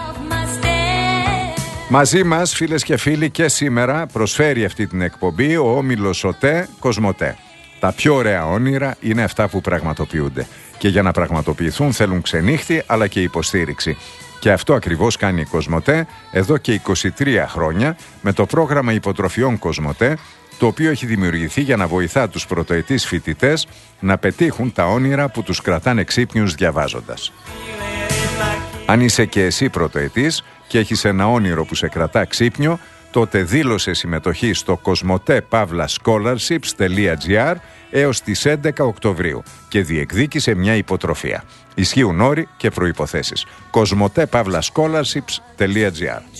Μαζί μας, φίλες και φίλοι, και σήμερα προσφέρει αυτή την εκπομπή ο όμιλος ΟΤΕ Κοσμοτέ. Τα πιο ωραία όνειρα είναι αυτά που πραγματοποιούνται. Και για να πραγματοποιηθούν θέλουν ξενύχτη αλλά και υποστήριξη. Και αυτό ακριβώς κάνει η Κοσμοτέ εδώ και είκοσι τρία χρόνια με το πρόγραμμα υποτροφιών Κοσμοτέ, το οποίο έχει δημιουργηθεί για να βοηθά τους πρωτοετής φοιτητές να πετύχουν τα όνειρα που τους κρατάνε ξύπνιους διαβάζοντας. Αν είσαι και εσύ πρωτοετής και έχεις ένα όνειρο που σε κρατά ξύπνιο, τότε δήλωσε συμμετοχή στο κοσμοτέ παύλα scholarships τελεία τζι άρ έως τις έντεκα Οκτωβρίου και διεκδίκησε μια υποτροφία. Ισχύουν όροι και προϋποθέσεις. κοσμοτέ παύλα scholarships τελεία τζι άρ.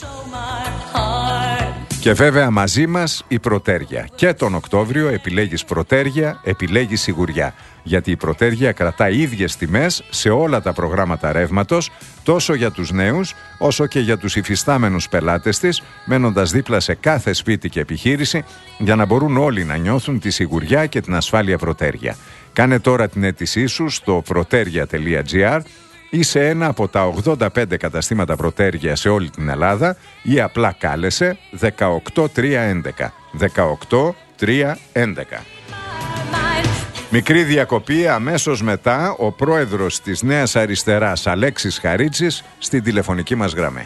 Και βέβαια μαζί μας η Πρωτέργεια. Και τον Οκτώβριο επιλέγεις Πρωτέργεια, επιλέγεις Σιγουριά. Γιατί η Πρωτέργεια κρατά ίδιες τιμές σε όλα τα προγράμματα ρεύματος, τόσο για τους νέους, όσο και για τους υφιστάμενους πελάτες της, μένοντας δίπλα σε κάθε σπίτι και επιχείρηση, για να μπορούν όλοι να νιώθουν τη σιγουριά και την ασφάλεια Πρωτέργεια. Κάνε τώρα την αίτησή σου στο πρωτέργεια τελεία τζι άρ ή σε ένα από τα ογδόντα πέντε καταστήματα Πρωτέργεια σε όλη την Ελλάδα ή απλά κάλεσε δεκαοκτώ τρία έντεκα. δεκαοκτώ τρία έντεκα. Μικρή διακοπή, αμέσως μετά ο πρόεδρος της Νέας Αριστεράς Αλέξης Χαρίτσης στην τηλεφωνική μας γραμμή.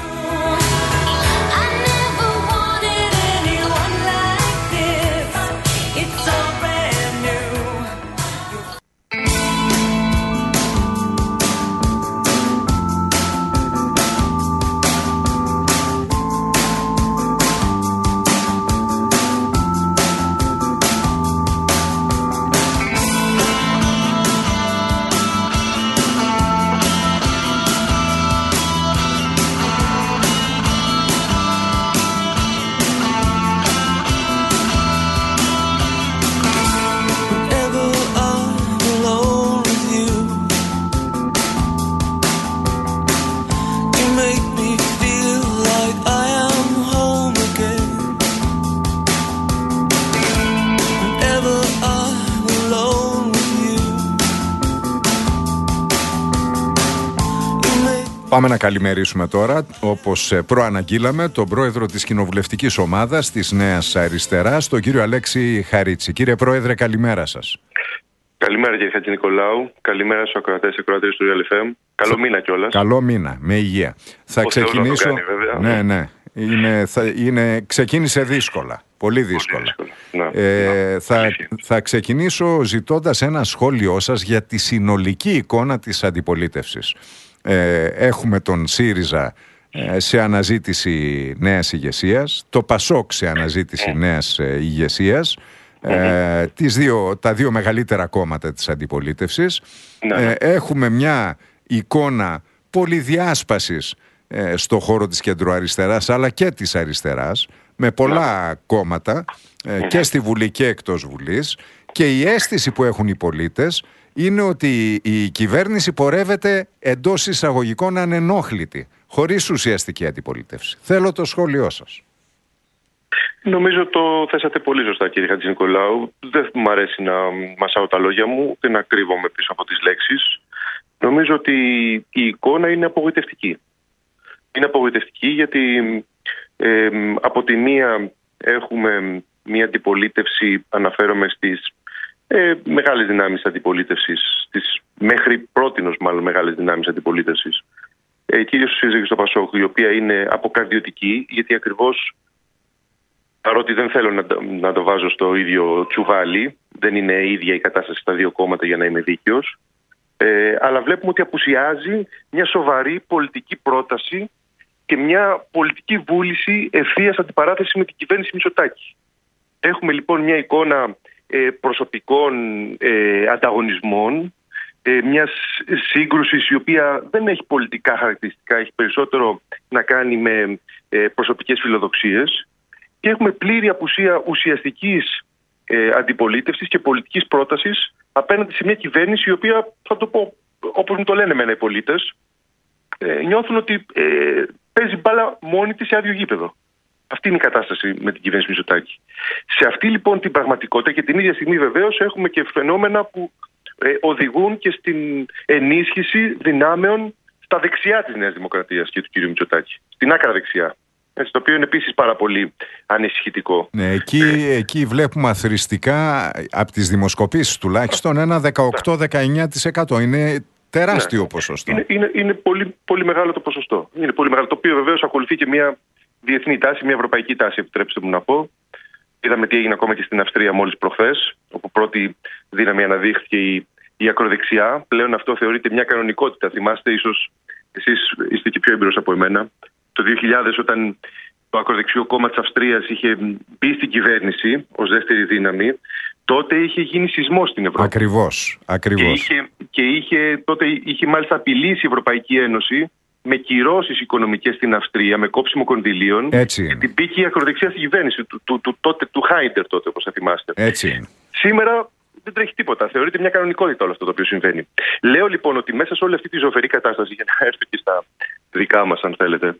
Πάμε να καλημερίσουμε τώρα, όπως προαναγγείλαμε, τον πρόεδρο της κοινοβουλευτικής ομάδας της Νέας Αριστεράς, τον κύριο Αλέξη Χαρίτση. Κύριε Πρόεδρε, καλημέρα σας. Καλημέρα κύριε Χατζηνικολάου, καλημέρα στους ακροατές και ακροατές του Real εφ εμ. Καλό μήνα κιόλας. Καλό μήνα, με υγεία. Θα Ο ξεκινήσω. Θεός να το κάνει, βέβαια. Ναι, ναι. Είναι, θα, είναι, ξεκίνησε δύσκολα. Πολύ δύσκολα. Πολύ δύσκολα. Να, ε, να, θα, θα ξεκινήσω ζητώντας ένα σχόλιο σας για τη συνολική εικόνα της αντιπολίτευσης. Ε, έχουμε τον ΣΥΡΙΖΑ ε, σε αναζήτηση νέας ηγεσίας, το ΠΑΣΟΚ σε αναζήτηση νέας ε, ηγεσίας, ε, τις δύο, τα δύο μεγαλύτερα κόμματα της αντιπολίτευσης. Ναι. Ε, έχουμε μια εικόνα πολυδιάσπασης ε, στο χώρο της κεντροαριστεράς αλλά και της αριστεράς, με πολλά ναι. κόμματα ε, και στη Βουλή και εκτός Βουλής, και η αίσθηση που έχουν οι πολίτες είναι ότι η κυβέρνηση πορεύεται εντός εισαγωγικών ανενόχλητη, χωρίς ουσιαστική αντιπολίτευση. Θέλω το σχόλιο σας. Νομίζω το θέσατε πολύ σωστά, κύριε Χατζηνικολάου. Δεν μου αρέσει να μασάω τα λόγια μου και να κρύβομαι πίσω από τις λέξεις. Νομίζω ότι η εικόνα είναι απογοητευτική. Είναι απογοητευτική γιατί ε, από τη μία έχουμε μια αντιπολίτευση, αναφέρομαι στις ε, μεγάλες δυνάμεις αντιπολίτευσης, στις μέχρι πρότινος μάλλον μεγάλες δυνάμεις αντιπολίτευσης, ε, κυρίως στο ΣΥΡΙΖΑ και στο ΠΑΣΟΚ, η οποία είναι αποκαρδιωτική, γιατί ακριβώς, παρότι δεν θέλω να, να το βάζω στο ίδιο τσουβάλι, δεν είναι η ίδια η κατάσταση στα δύο κόμματα για να είμαι δίκαιος, ε, αλλά βλέπουμε ότι απουσιάζει μια σοβαρή πολιτική πρόταση και μια πολιτική βούληση ευθείας αντιπαράθεση με την κυβέρνηση Μητσοτάκη. Έχουμε λοιπόν μια εικόνα ε, προσωπικών ε, ανταγωνισμών, ε, μιας σύγκρουσης η οποία δεν έχει πολιτικά χαρακτηριστικά, έχει περισσότερο να κάνει με ε, προσωπικές φιλοδοξίες, και έχουμε πλήρη απουσία ουσιαστικής ε, αντιπολίτευσης και πολιτικής πρότασης απέναντι σε μια κυβέρνηση η οποία, θα το πω όπως μου το λένε εμένα οι πολίτες, ε, νιώθουν ότι ε, παίζει μπάλα μόνη της σε άδειο γήπεδο. Αυτή είναι η κατάσταση με την κυβέρνηση Μητσοτάκη. Σε αυτή λοιπόν την πραγματικότητα και την ίδια στιγμή βεβαίως έχουμε και φαινόμενα που ε, οδηγούν και στην ενίσχυση δυνάμεων στα δεξιά της Νέας Δημοκρατίας και του κ. Μητσοτάκη. Στην άκρα δεξιά. Έτσι, το οποίο είναι επίσης πάρα πολύ ανησυχητικό. Ναι, εκεί, ε, εκεί βλέπουμε αθροιστικά από τις δημοσκοπήσεις τουλάχιστον ένα δεκαοκτώ με δεκαεννιά τοις εκατό. Είναι τεράστιο ναι. ποσοστό. Είναι, είναι, είναι πολύ, πολύ μεγάλο το ποσοστό. Είναι πολύ μεγάλο, το οποίο βεβαίως ακολουθεί και μια διεθνή τάση, μια ευρωπαϊκή τάση, επιτρέψτε μου να πω. Είδαμε τι έγινε ακόμα και στην Αυστρία μόλις προχθές, όπου πρώτη δύναμη αναδείχθηκε η, η ακροδεξιά. Πλέον αυτό θεωρείται μια κανονικότητα. Θυμάστε, ίσως εσείς είστε και πιο έμπειρος από εμένα, το δύο χιλιάδες, όταν το ακροδεξιό κόμμα της Αυστρίας είχε μπει στην κυβέρνηση ως δεύτερη δύναμη, τότε είχε γίνει σεισμός στην Ευρώπη. Ακριβώς, ακριβώς. Και, είχε, και είχε, τότε είχε μάλιστα απειλήσει η Ευρωπαϊκή Ένωση με κυρώσεις οικονομικές στην Αυστρία, με κόψιμο κονδυλίων. Έτσι. Και την πήκε η ακροδεξιά στη κυβέρνηση του, του, του, του, του Χάιντερ τότε, όπως θα θυμάστε. Έτσι. Σήμερα δεν τρέχει τίποτα. Θεωρείται μια κανονικότητα όλο αυτό το οποίο συμβαίνει. Λέω λοιπόν ότι μέσα σε όλη αυτή τη ζωφερή κατάσταση, για να έρθω και στα δικά μας, αν θέλετε,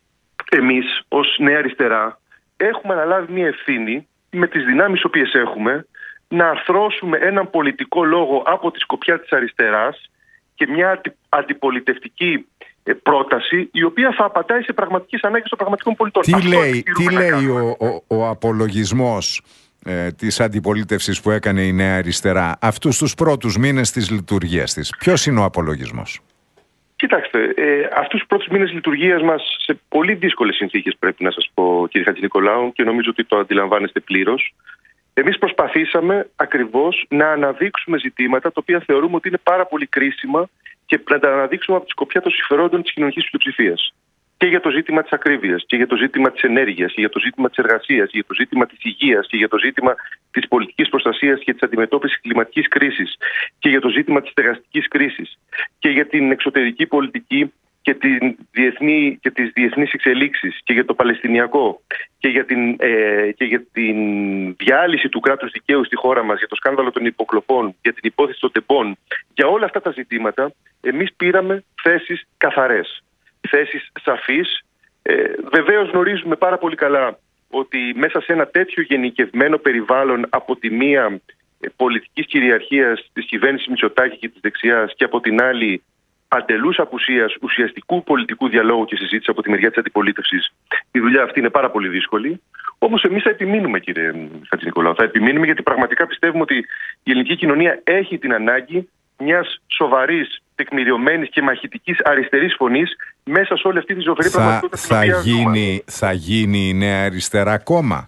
εμείς ως Νέα Αριστερά έχουμε αναλάβει μια ευθύνη με τις δυνάμεις τις οποίες έχουμε να αρθρώσουμε έναν πολιτικό λόγο από τη σκοπιά της αριστεράς και μια αντιπολιτευτική πρόταση η οποία θα απαντάει σε πραγματικές ανάγκες των πραγματικών πολιτών. Τι Αυτό λέει, τι λέει ο, ο, ο απολογισμός ε, της αντιπολίτευσης που έκανε η Νέα Αριστερά αυτούς τους πρώτους μήνες της λειτουργίας της? Ποιος είναι ο απολογισμός? Κοιτάξτε, ε, αυτούς τους πρώτους μήνες λειτουργίας μας σε πολύ δύσκολες συνθήκες, πρέπει να σας πω, κύριε Χατζηνικολάου, και νομίζω ότι το αντιλαμβάνεστε πλήρως. Εμείς προσπαθήσαμε ακριβώς να αναδείξουμε ζητήματα τα οποία θεωρούμε ότι είναι πάρα πολύ κρίσιμα και να τα αναδείξουμε από τη σκοπιά των συμφερόντων της κοινωνικής πλειοψηφίας. Και για το ζήτημα της ακρίβειας, και για το ζήτημα της ενέργειας, και για το ζήτημα της εργασίας, και για το ζήτημα της υγείας, και για το ζήτημα της πολιτικής προστασίας και της αντιμετώπισης κλιματικής κρίσης, και για το ζήτημα της στεγαστικής κρίσης, και για την εξωτερική πολιτική και, την διεθνή, και τις διεθνείς εξελίξεις, και για το Παλαιστινιακό, και για, την, ε, και για την διάλυση του κράτους δικαίου στη χώρα μας, για το σκάνδαλο των υποκλοπών, για την υπόθεση των τεμπών. Για όλα αυτά τα ζητήματα εμείς πήραμε θέσεις καθαρές, θέσεις σαφείς. Ε, βεβαίως γνωρίζουμε πάρα πολύ καλά ότι μέσα σε ένα τέτοιο γενικευμένο περιβάλλον, από τη μία ε, πολιτικής κυριαρχίας της κυβέρνησης Μητσοτάκη και της δεξιάς, και από την άλλη αντελούς απουσίας ουσιαστικού πολιτικού διαλόγου και συζήτηση από τη μεριά της αντιπολίτευσης, η δουλειά αυτή είναι πάρα πολύ δύσκολη. Όμως εμείς θα επιμείνουμε, κύριε Χατζηνικολάου. Θα επιμείνουμε γιατί πραγματικά πιστεύουμε ότι η ελληνική κοινωνία έχει την ανάγκη μιας σοβαρής, τεκμηριωμένης και μαχητικής αριστερής φωνής μέσα σε όλη αυτή τη ζωφερή πραγματικότητα. Θα, θα, γίνει, θα γίνει η Νέα Αριστερά κόμμα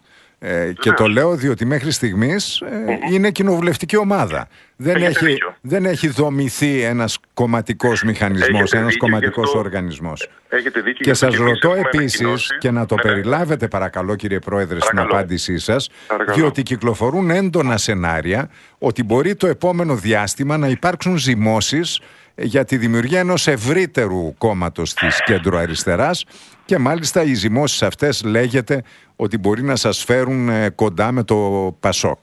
Ε, και το λέω διότι μέχρι στιγμής ε, mm-hmm. είναι κοινοβουλευτική ομάδα. Δεν έχει, δεν έχει δομηθεί ένας κομματικός μηχανισμός, ένας δίκιο, κομματικός αυτό, οργανισμός. Δίκιο, και σας ρωτώ επίσης, και να το ναι, περιλάβετε παρακαλώ κύριε Πρόεδρε παρακαλώ. στην απάντησή σας, παρακαλώ. διότι κυκλοφορούν έντονα σενάρια ότι μπορεί το επόμενο διάστημα να υπάρξουν ζυμώσεις για τη δημιουργία ενός ευρύτερου κόμματος της κέντρο αριστεράς και μάλιστα οι ζυμώσεις αυτές λέγεται ότι μπορεί να σας φέρουν κοντά με το Πασόκ.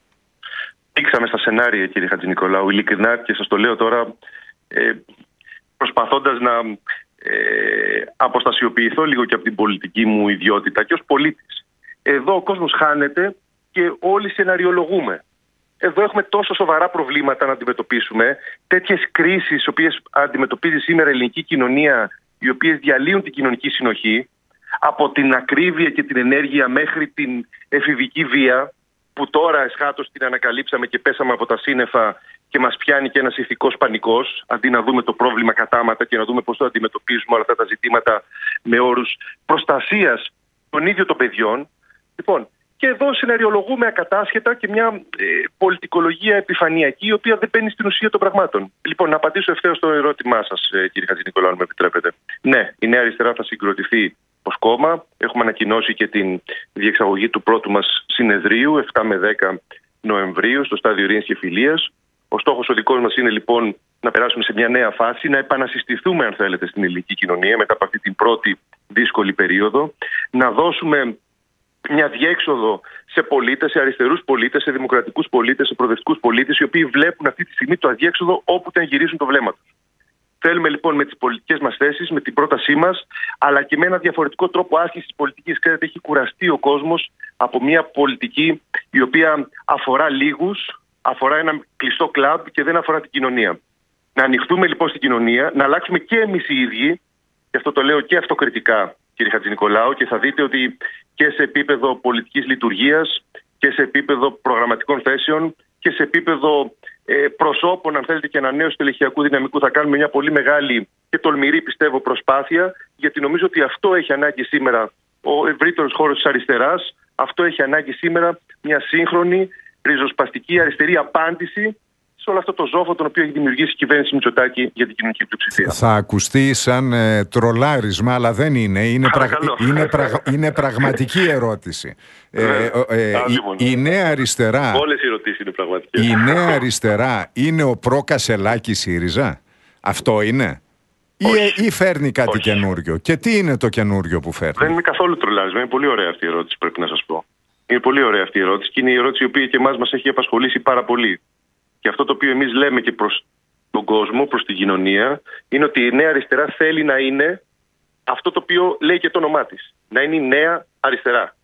Πήξαμε στα σενάρια κύριε Χατζηνικολάου, ειλικρινά, και σας το λέω τώρα ε, προσπαθώντας να ε, αποστασιοποιηθώ λίγο και από την πολιτική μου ιδιότητα και ως πολίτης. Εδώ ο κόσμος χάνεται και όλοι σεναριολογούμε. Εδώ έχουμε τόσο σοβαρά προβλήματα να αντιμετωπίσουμε, τέτοιες κρίσεις οι οποίες αντιμετωπίζει σήμερα η ελληνική κοινωνία, οι οποίες διαλύουν την κοινωνική συνοχή, από την ακρίβεια και την ενέργεια μέχρι την εφηβική βία, που τώρα εσχάτως την ανακαλύψαμε και πέσαμε από τα σύννεφα και μας πιάνει και ένας ηθικός πανικός, αντί να δούμε το πρόβλημα κατάματα και να δούμε πώς το αντιμετωπίζουμε όλα αυτά τα ζητήματα με όρους προστασίας των ίδιων των παιδιών. Λοιπόν, και εδώ συναριολογούμε ακατάσχετα και μια ε, πολιτικολογία επιφανειακή, η οποία δεν μπαίνει στην ουσία των πραγμάτων. Λοιπόν, να απαντήσω ευθέως στο ερώτημά σας, ε, κύριε Χατζηνικολάου, αν με επιτρέπετε. Ναι, η Νέα Αριστερά θα συγκροτηθεί ως κόμμα. Έχουμε ανακοινώσει και την διεξαγωγή του πρώτου μας συνεδρίου, επτά με δέκα Νοεμβρίου, στο στάδιο Ειρήνης και Φιλίας. Ο στόχος ο δικός μας είναι λοιπόν να περάσουμε σε μια νέα φάση, να επανασυστηθούμε, αν θέλετε, στην ελληνική κοινωνία μετά από αυτή την πρώτη δύσκολη περίοδο, να δώσουμε μια διέξοδο σε πολίτες, σε αριστερούς πολίτες, σε δημοκρατικούς πολίτες, σε προοδευτικούς πολίτες, οι οποίοι βλέπουν αυτή τη στιγμή το αδιέξοδο όπου και αν γυρίσουν το βλέμμα τους. Θέλουμε λοιπόν με τις πολιτικές μας θέσεις, με την πρότασή μας, αλλά και με ένα διαφορετικό τρόπο άσκησης πολιτικής. Ξέρετε, έχει κουραστεί ο κόσμος από μια πολιτική η οποία αφορά λίγους, αφορά ένα κλειστό κλαμπ και δεν αφορά την κοινωνία. Να ανοιχτούμε λοιπόν στην κοινωνία, να αλλάξουμε και εμείς οι ίδιοι, και αυτό το λέω και αυτοκριτικά, κύριε Χατζηνικολάου, και θα δείτε ότι και σε επίπεδο πολιτικής λειτουργίας και σε επίπεδο προγραμματικών θέσεων και σε επίπεδο ε, προσώπων, αν θέλετε, και ανανέωση του ελεγχειακού δυναμικού θα κάνουμε μια πολύ μεγάλη και τολμηρή, πιστεύω, προσπάθεια, γιατί νομίζω ότι αυτό έχει ανάγκη σήμερα ο ευρύτερος χώρος της αριστεράς, αυτό έχει ανάγκη σήμερα μια σύγχρονη, ριζοσπαστική αριστερή απάντηση σε όλο αυτό το ζόφο τον οποίο έχει δημιουργήσει η κυβέρνηση Μητσοτάκη για την κοινωνική πλειοψηφία. Θα ακουστεί σαν ε, τρολάρισμα, αλλά δεν είναι. Είναι, πραγ... είναι, πραγ... είναι πραγματική ερώτηση. ε, ε, ε, η, η νέα αριστερά. Όλες οι ερωτήσεις είναι πραγματικές. Η νέα αριστερά είναι ο προ-Κασελάκη ΣΥΡΙΖΑ. Αυτό είναι. Ή, ή φέρνει κάτι Όχι. καινούριο. Και τι είναι το καινούριο που φέρνει? Δεν είναι καθόλου τρολάρισμα. Είναι πολύ ωραία αυτή η ερώτηση, πρέπει να σας πω. Είναι πολύ ωραία αυτή η ερώτηση και είναι η ερώτηση η οποία και εμάς μας έχει απασχολήσει πάρα πολύ. Και αυτό το οποίο εμείς λέμε και προς τον κόσμο, προς την κοινωνία, είναι ότι η νέα αριστερά θέλει να είναι αυτό το οποίο λέει και το όνομά της. Να είναι η νέα αριστερά.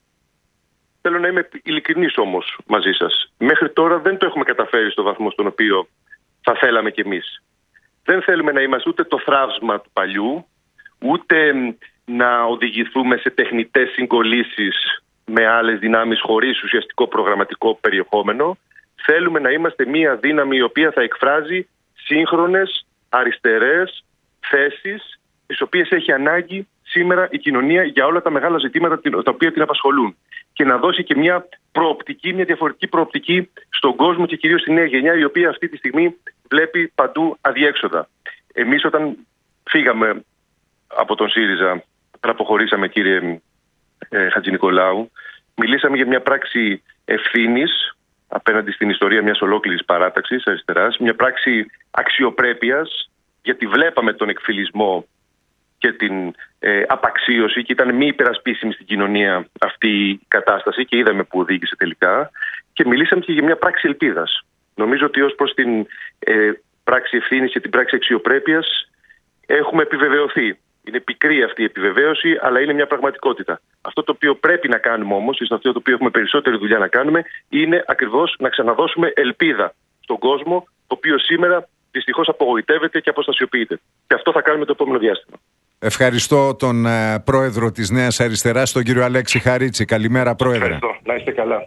Θέλω να είμαι ειλικρινής όμως μαζί σας. Μέχρι τώρα δεν το έχουμε καταφέρει στο βαθμό στον οποίο θα θέλαμε κι εμείς. Δεν θέλουμε να είμαστε ούτε το θράψμα του παλιού, ούτε να οδηγηθούμε σε τεχνητές συγκολήσεις με άλλες δυνάμεις χωρίς ουσιαστικό προγραμματικό περιεχόμενο. Θέλουμε να είμαστε μια δύναμη η οποία θα εκφράζει σύγχρονες αριστερές θέσεις, τις οποίες έχει ανάγκη σήμερα η κοινωνία για όλα τα μεγάλα ζητήματα τα οποία την απασχολούν. Και να δώσει και μια προοπτική, μια διαφορετική προοπτική στον κόσμο και κυρίως στη νέα γενιά, η οποία αυτή τη στιγμή βλέπει παντού αδιέξοδα. Εμείς όταν φύγαμε από τον ΣΥΡΙΖΑ, όταν αποχωρήσαμε, κύριε ε, Χατζηνικολάου, μιλήσαμε για μια πράξη ευθύνης απέναντι στην ιστορία μιας ολόκληρης παράταξης αριστεράς, μια πράξη αξιοπρέπειας, γιατί βλέπαμε τον εκφυλισμό και την ε, απαξίωση και ήταν μη υπερασπίσιμη στην κοινωνία αυτή η κατάσταση και είδαμε που οδήγησε τελικά, και μιλήσαμε και για μια πράξη ελπίδας. Νομίζω ότι ως προς την ε, πράξη ευθύνης και την πράξη αξιοπρέπειας έχουμε επιβεβαιωθεί. Είναι πικρή αυτή η επιβεβαίωση, αλλά είναι μια πραγματικότητα. Αυτό το οποίο πρέπει να κάνουμε όμως, και αυτό το οποίο έχουμε περισσότερη δουλειά να κάνουμε, είναι ακριβώς να ξαναδώσουμε ελπίδα στον κόσμο, ο οποίος σήμερα δυστυχώς απογοητεύεται και αποστασιοποιείται. Και αυτό θα κάνουμε το επόμενο διάστημα. Ευχαριστώ τον uh, πρόεδρο της Νέας Αριστεράς, τον κύριο Αλέξη Χαρίτση. Καλημέρα, πρόεδρε. Ευχαριστώ. Να είστε καλά.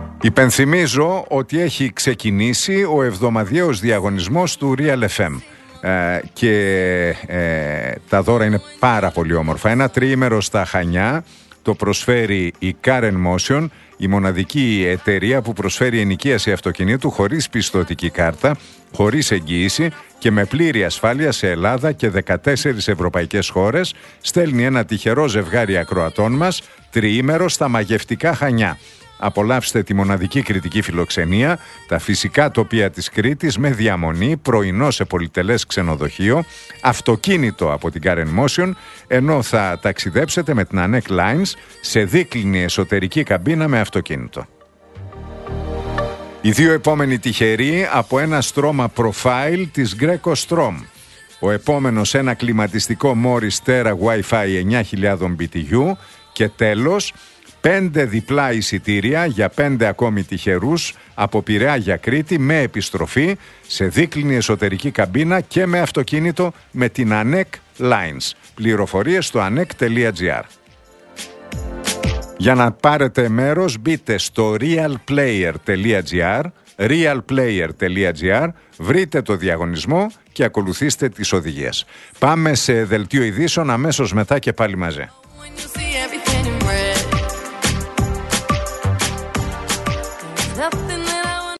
Υπενθυμίζω ότι έχει ξεκινήσει ο εβδομαδιαίος διαγωνισμός του Real εφ εμ. ε, και ε, τα δώρα είναι πάρα πολύ όμορφα. Ένα τριήμερο στα Χανιά το προσφέρει η Karen Motion, η μοναδική εταιρεία που προσφέρει ενοικίαση αυτοκινήτου χωρίς πιστωτική κάρτα, χωρίς εγγύηση και με πλήρη ασφάλεια σε Ελλάδα και δεκατέσσερις ευρωπαϊκές χώρες. Στέλνει ένα τυχερό ζευγάρι ακροατών μας τριήμερο στα μαγευτικά Χανιά. Απολαύστε τη μοναδική κρητική φιλοξενία, τα φυσικά τοπία της Κρήτης με διαμονή, πρωινό σε πολυτελές ξενοδοχείο, αυτοκίνητο από την Karen Motion, ενώ θα ταξιδέψετε με την Anek Lines σε δίκλινη εσωτερική καμπίνα με αυτοκίνητο. Οι δύο επόμενοι τυχεροί από ένα στρώμα profile της Greco Strom. Ο επόμενος ένα κλιματιστικό Morris Terra Wi-Fi εννιά χιλιάδες μπι τι γιου και τέλος πέντε διπλά εισιτήρια για πέντε ακόμη τυχερούς από Πειραιά για Κρήτη με επιστροφή σε δίκλινη εσωτερική καμπίνα και με αυτοκίνητο με την Anek Lines. Πληροφορίες στο anek τελεία gr. Για να πάρετε μέρος μπείτε στο realplayer τελεία gr, realplayer τελεία gr, βρείτε το διαγωνισμό και ακολουθήστε τις οδηγίες. Πάμε σε δελτίο ειδήσεων αμέσως μετά και πάλι μαζί. Nothing